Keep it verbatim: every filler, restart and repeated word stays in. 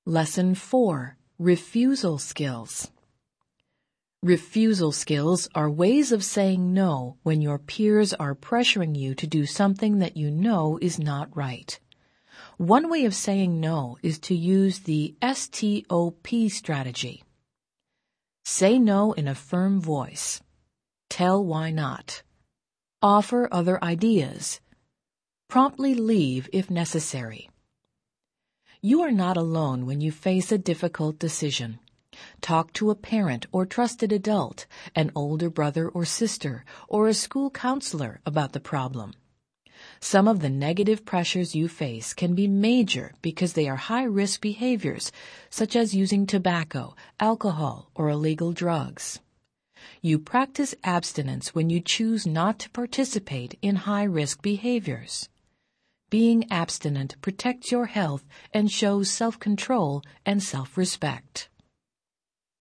Lesson four. Refusal skills. Refusal skills are ways of saying no when your peers are pressuring you to do something that you know is not right. One way of saying no is to use the STOP strategy. Say no in a firm voice. Tell why not. Offer other ideas. Promptly leave if necessary. You are not alone when you face a difficult decision. Talk to a parent or trusted adult, an older brother or sister, or a school counselor about the problem. Some of the negative pressures you face can be major because they are high-risk behaviors, such as using tobacco, alcohol, or illegal drugs. You practice abstinence when you choose not to participate in high-risk behaviors. Being abstinent protects your health and shows self-control and self-respect.